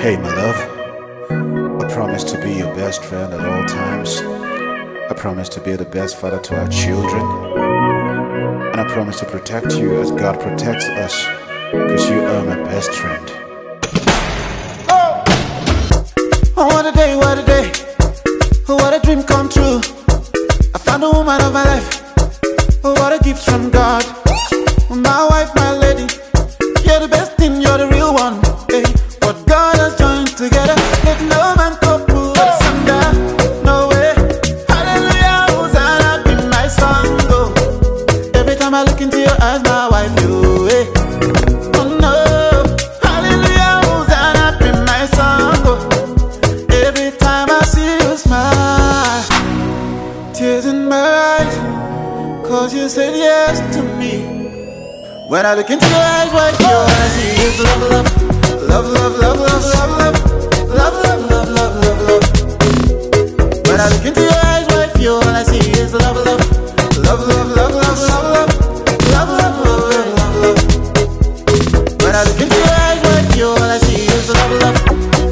Hey, my love, I promise to be your best friend at all times. I promise to be the best father to our children. And I promise to protect you as God protects us, because you are my best friend. Oh, what a day, what a day. What a dream come true. I found the woman of my life. What a gift from God. My wife, my lady. You're the best thing, you're the real one. Hey, what God has joined together, let no man couple asunder. No way. Hallelujah, Hosanna be my song. Oh, every time I look into your eyes, my wife, you. Hey. Oh no. Hallelujah, Hosanna be my song. Oh, every time I see you smile, tears in my eyes, 'cause you said yes to me. When I look into your eyes, what you I see is love, love, love, love, love, love, love, love, love, love, love, love, love. When I look into your eyes, what you all I see is love, love, love, love, love, love, love, love, love, love, love, love, love. When I look into your eyes, what you all I see is love, love.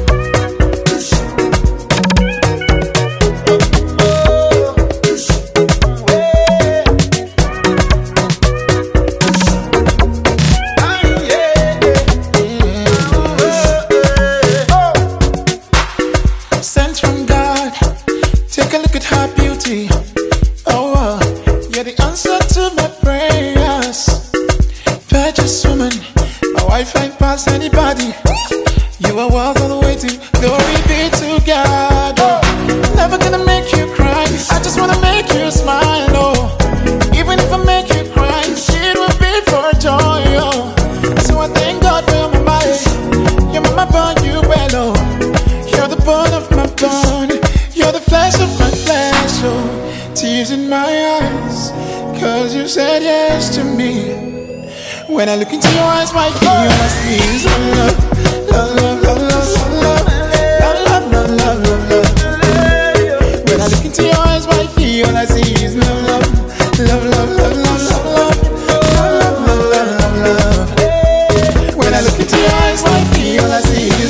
Sent from God, take a look at her beauty. Oh, you're the answer to my prayers. Virtuous woman, my wife ain't past anybody. You are worth all the waiting, glory be to God. Oh, never gonna make you cry, I just wanna make you smile. Oh, even if I make you cry, it will be for joy. Oh, so I thank God for your mama. Your mama born you well. Oh, you're the bone of my bone, you're the flesh of my flesh. Oh, tears in my eyes, 'cause you said yes to me. When I look into your eyes, my feelings is love, love, love, love, love, love, love, love, love, love, love, love. When I look into your eyes, my feel I see is love, love, love, love, love, love, love, love, love, love, love, love, love. When I look into your eyes, my feel I see is